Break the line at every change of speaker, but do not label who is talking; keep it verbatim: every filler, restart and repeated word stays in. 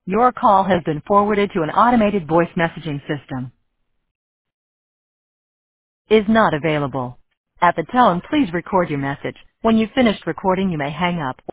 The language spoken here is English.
Your call has been forwarded to an automated voice messaging system. Is not available. At the tone, please record your message. When you've finished recording, you may hang up.